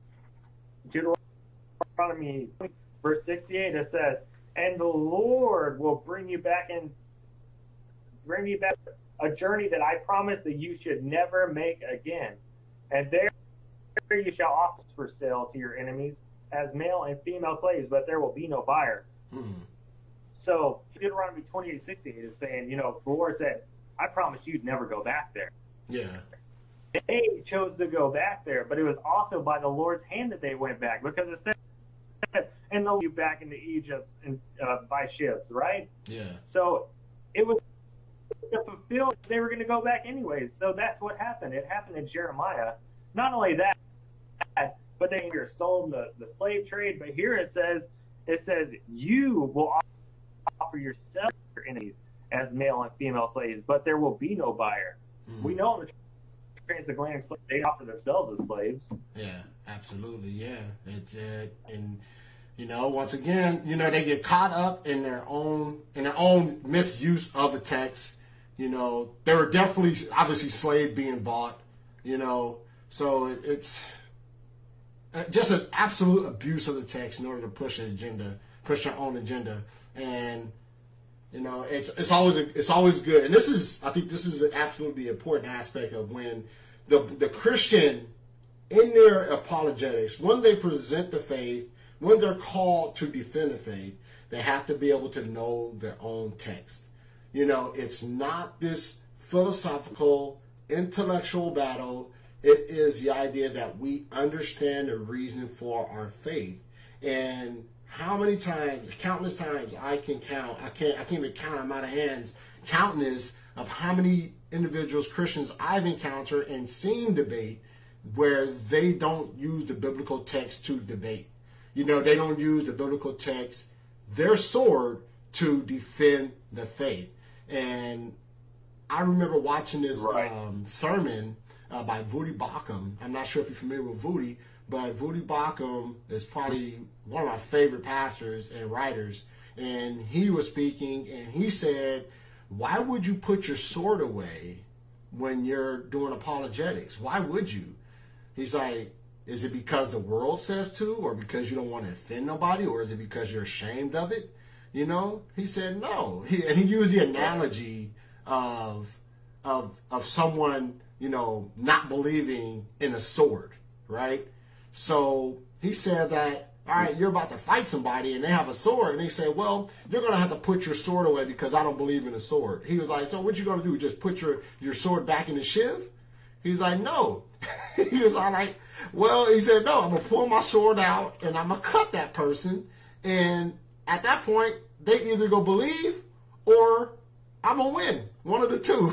Deuteronomy verse sixty-eight, it says, and the Lord will bring you back in, bring you back a journey that I promised that you should never make again. And there you shall offer for sale to your enemies as male and female slaves, but there will be no buyer. Hmm. So Deuteronomy twenty-eight sixty-eight is saying, you know, the Lord said, I promised you'd never go back there. Yeah. They chose to go back there, but it was also by the Lord's hand that they went back, because it says, and they'll you back into Egypt and uh, by ships, right? Yeah. So it was to fulfill, they were going to go back anyways. So that's what happened. It happened in Jeremiah. Not only that, but they were sold the, the slave trade. But here it says, it says, you will offer yourself your enemies as male and female slaves, but there will be no buyer. Mm. We know in the transatlantic slave, they offer themselves as slaves. Yeah, absolutely. Yeah. It's, uh, and, you know, once again, you know, they get caught up in their own, in their own misuse of the text. You know, there were definitely, obviously, slaves being bought, you know, so it, it's just an absolute abuse of the text in order to push an agenda, push their own agenda. And, you know, it's it's always a, it's always good. And this is, I think this is an absolutely important aspect of when the the Christian, in their apologetics, when they present the faith, when they're called to defend the faith, they have to be able to know their own text. You know, it's not this philosophical, intellectual battle. It is the idea that we understand the reason for our faith. And how many times, countless times, I can count, I can't, I can't even count them out of hands, countless of how many individuals, Christians I've encountered and seen debate where they don't use the biblical text to debate. You know, they don't use the biblical text, their sword, to defend the faith. And I remember watching this right. um, sermon uh, by Voddie Baucham. I'm not sure if you're familiar with Voddie, but Voddie Baucham is probably one of my favorite pastors and writers. And he was speaking, and he said, why would you put your sword away when you're doing apologetics? Why would you? He's like, is it because the world says to, or because you don't want to offend nobody, or is it because you're ashamed of it? You know, he said no. He, and he used the analogy of of of someone you know, not believing in a sword, right? So he said that, all right, you're about to fight somebody and they have a sword, and they say, well, you're going to have to put your sword away because I don't believe in a sword. He was like, so what you going to do? Just put your, your sword back in the sheath? He's like, no. He was all like, well, he said, no, I'm going to pull my sword out and I'm going to cut that person. And at that point, they either go believe or I'm going to win. One of the two.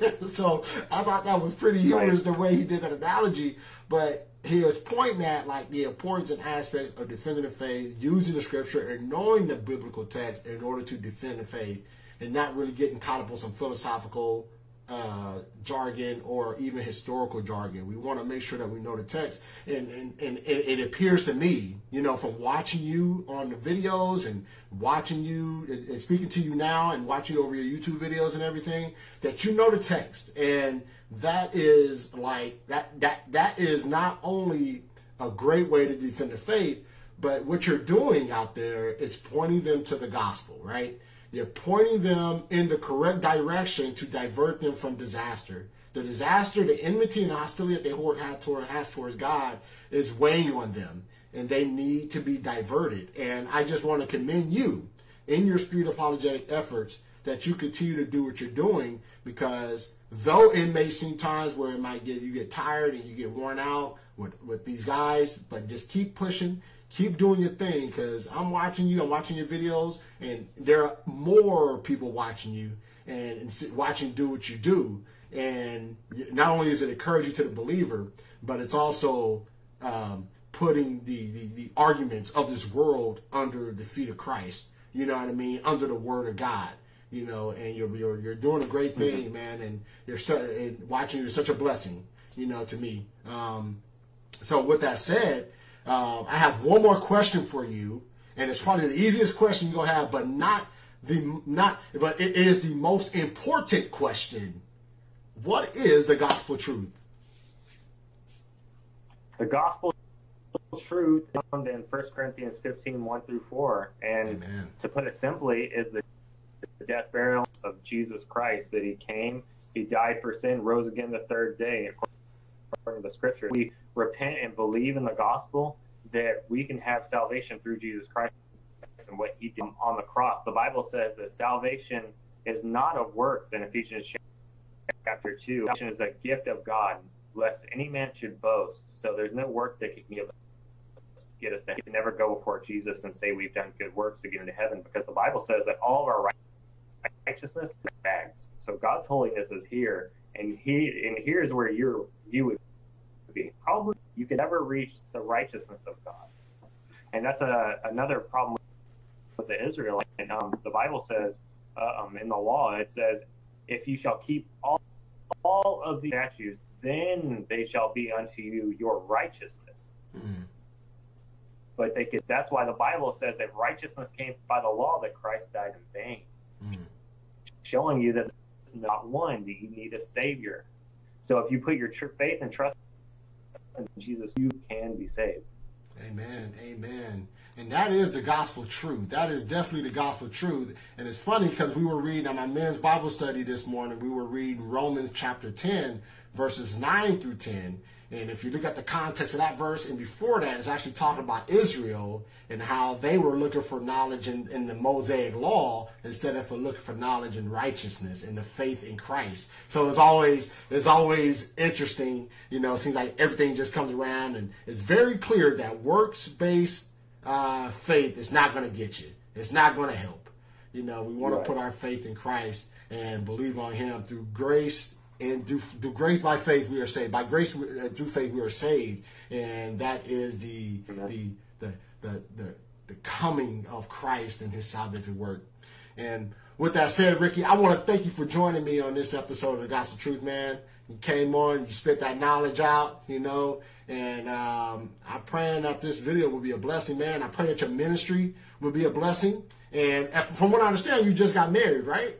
So I thought that was pretty humorous the way he did that analogy. But he was pointing at like the importance and aspects of defending the faith, using the scripture and knowing the biblical text in order to defend the faith, and not really getting caught up on some philosophical uh, jargon or even historical jargon. We want to make sure that we know the text. And, and, and it, it appears to me, you know, from watching you on the videos and watching you and, and speaking to you now and watching you over your YouTube videos and everything, that you know the text. And that is like, that, that, that is not only a great way to defend the faith, but what you're doing out there is pointing them to the gospel, right? You're pointing them in the correct direction to divert them from disaster. The disaster, the enmity and the hostility that they have toward, has towards God is weighing on them, and they need to be diverted. And I just want to commend you in your street apologetic efforts that you continue to do what you're doing, because though it may seem times where it might get you get tired and you get worn out with, with these guys, but just keep pushing. Keep doing your thing, because I'm watching you, I'm watching your videos, and there are more people watching you and, and watching you do what you do. And not only is it encouraging to the believer, but it's also um, putting the, the, the arguments of this world under the feet of Christ, you know what I mean, under the word of God. You know, and you're you're, you're doing a great thing, mm-hmm. man, and you're so, and watching you is such a blessing, you know, to me. Um, so with that said, Uh, I have one more question for you, and it's probably the easiest question you're gonna have, but not the not, but it is the most important question. What is the gospel truth? The gospel truth is found in First Corinthians fifteen, one through four, and Amen. To put it simply, is the death, burial of Jesus Christ, that he came, he died for sin, rose again the third day, according to the scripture. We repent and believe in the gospel, that we can have salvation through Jesus Christ and what he did on the cross. The Bible says that salvation is not of works in Ephesians chapter two. Salvation is a gift of God, lest any man should boast. So there's no work that can give us, get us there. We can never go before Jesus and say we've done good works to get into heaven, because the Bible says that all of our righteousness is bags. So God's holiness is here, and he and here's where you're you would be. Probably you can never reach the righteousness of God, and that's a another problem with the Israelites. And um, the Bible says uh, um, in the law, it says, if you shall keep all all of the statutes, then they shall be unto you your righteousness. Mm-hmm. But they could. That's why the Bible says that righteousness came by the law, that Christ died in vain, mm-hmm. showing you that it's not one, that you need a Savior. So if you put your tr- faith and trust in Jesus, you can be saved. Amen. Amen. And that is the gospel truth. That is definitely the gospel truth. And it's funny because we were reading at my men's Bible study this morning, we were reading Romans chapter ten, verses nine through ten. And if you look at the context of that verse, and before that, it's actually talking about Israel and how they were looking for knowledge in, in the Mosaic law instead of for looking for knowledge in righteousness and the faith in Christ. So it's always it's always interesting. You know, it seems like everything just comes around, and it's very clear that works-based uh, faith is not going to get you. It's not going to help. You know, we want right. to put our faith in Christ and believe on Him through grace. And through, through grace by faith we are saved. By grace uh, through faith we are saved, and that is the the, the the the the coming of Christ and His salvific work. And with that said, Ricky, I want to thank you for joining me on this episode of the Gospel Truth, man. You came on, you spit that knowledge out, you know, and um, I'm praying that this video will be a blessing, man. I pray that your ministry will be a blessing. And from what I understand, you just got married, right?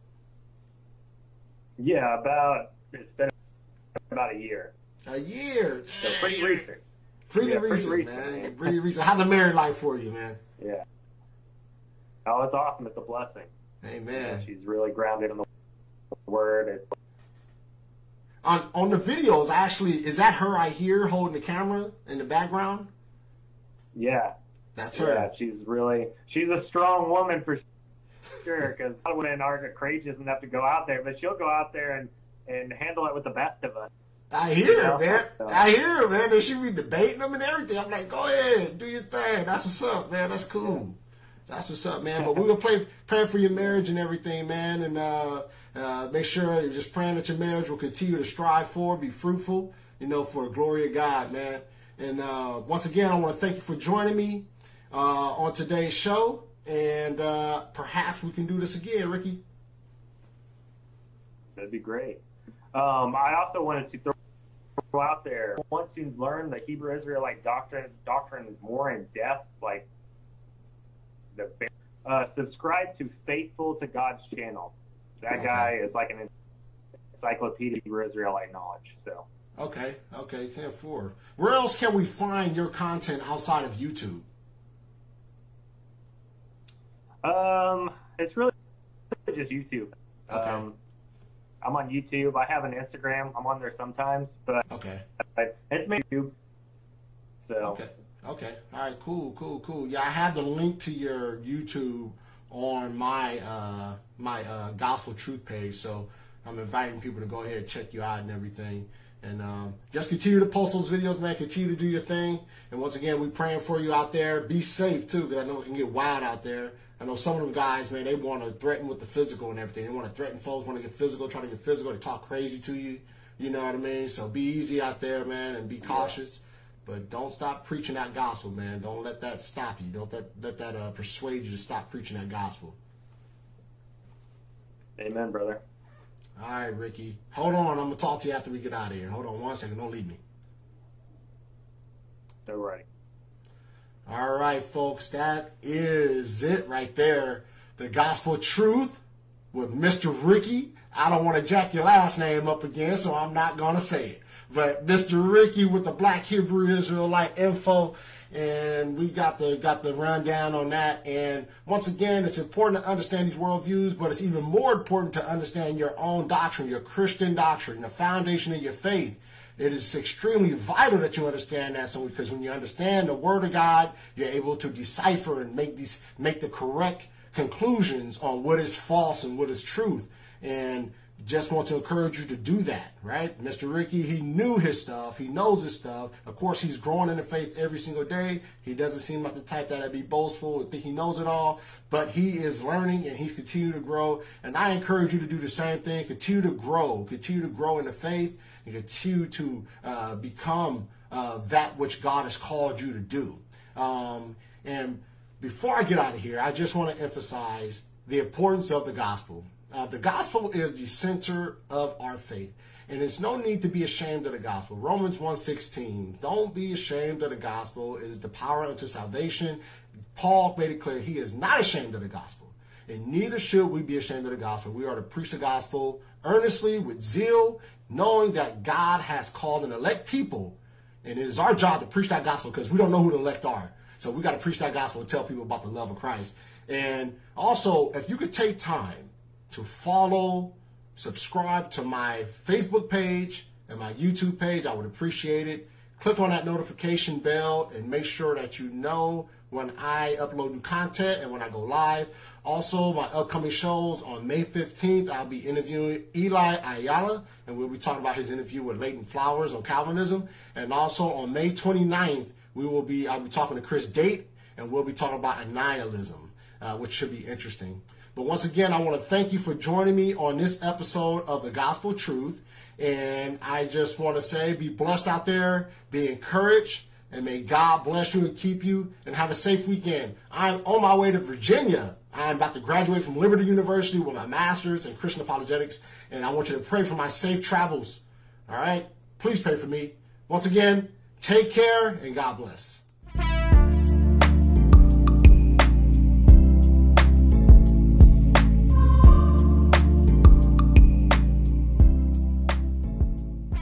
Yeah, about, it's been about a year. A year? So pretty recent. Pretty, yeah, recent, pretty recent, man. man. Pretty recent. How's the married life for you, man? Yeah. Oh, it's awesome. It's a blessing. Amen. Yeah, she's really grounded in the Word. It's... on on the videos, actually, is that her right here holding the camera in the background? Yeah. That's her. Yeah, she's really, she's a strong woman for sure, because a lot of women aren't courageous enough to go out there, but she'll go out there and, and handle it with the best of us. I hear her, man. I hear her, man. They should be debating them and everything. I'm like, go ahead, do your thing. That's what's up, man. That's cool. That's what's up, man. But we're going to pray, pray for your marriage and everything, man. And uh, uh, make sure you're just praying that your marriage will continue to strive for, be fruitful, you know, for the glory of God, man. And uh, once again, I want to thank you for joining me uh, on today's show. And uh, perhaps we can do this again, Ricky. That'd be great. Um, I also wanted to throw out there, want to learn the Hebrew Israelite doctrine doctrine more in depth, like the uh, subscribe to Faithful to God's channel. That Okay. guy is like an encyclopedia of Hebrew Israelite knowledge. So Okay, okay, ten four. Where else can we find your content outside of YouTube? um, it's really just YouTube. Okay. Um, I'm on YouTube. I have an Instagram. I'm on there sometimes, but Okay. it's mainly YouTube. So Okay. Okay. All right. Cool. Cool. Cool. Yeah, I have the link to your YouTube on my uh, my uh, Gospel Truth page, so I'm inviting people to go ahead and check you out and everything. And um, just continue to post those videos, man. Continue to do your thing. And once again, we're praying for you out there. Be safe too, because I know it can get wild out there. I know some of them guys, man, they want to threaten with the physical and everything. They want to threaten folks, want to get physical, try to get physical. They talk crazy to you. You know what I mean? So be easy out there, man, and be cautious. But don't stop preaching that gospel, man. Don't let that stop you. Don't let, let that uh, persuade you to stop preaching that gospel. amen, brother. All right, Ricky. Hold on. I'm going to talk to you after we get out of here. Hold on one second. Don't leave me. All right. All right, folks. That is it right there. The Gospel Truth with Mister Ricky. I don't want to jack your last name up again, so I'm not going to say it. But Mister Ricky with the Black Hebrew Israelite info, and we got the got the rundown on that. And once again, it's important to understand these worldviews, but it's even more important to understand your own doctrine, your Christian doctrine, the foundation of your faith. It is extremely vital that you understand that, so because when you understand the Word of God, you're able to decipher and make these make the correct conclusions on what is false and what is truth. And just want to encourage you to do that, right? Mister Ricky, he knew his stuff. He knows his stuff. Of course, he's growing in the faith every single day. He doesn't seem like the type that'd be boastful and think he knows it all, but he is learning and he's continuing to grow. And I encourage you to do the same thing. Continue to grow. Continue to grow in the faith and continue to uh, become uh, that which God has called you to do. Um, and before I get out of here, I just want to emphasize the importance of the gospel. Uh, the gospel is the center of our faith, and there's no need to be ashamed of the gospel. Romans one sixteen, don't be ashamed of the gospel. It is the power unto salvation. Paul made it clear he is not ashamed of the gospel, and neither should we be ashamed of the gospel. We are to preach the gospel earnestly with zeal, knowing that God has called and elect people, and it is our job to preach that gospel because we don't know who the elect are. So we got to preach that gospel and tell people about the love of Christ. And also, if you could take time to follow, subscribe to my Facebook page and my YouTube page, I would appreciate it. Click on that notification bell and make sure that you know when I upload new content and when I go live. Also, my upcoming shows on May fifteenth, I'll be interviewing Eli Ayala, and we'll be talking about his interview with Leighton Flowers on Calvinism. And also on May twenty-ninth, we will be, I'll be talking to Chris Date, and we'll be talking about annihilism, uh, which should be interesting. But once again, I want to thank you for joining me on this episode of The Gospel Truth. And I just want to say, be blessed out there, be encouraged, and may God bless you and keep you, and have a safe weekend. I'm on my way to Virginia. I'm about to graduate from Liberty University with my master's in Christian apologetics, and I want you to pray for my safe travels. All right? Please pray for me. Once again, take care, and God bless.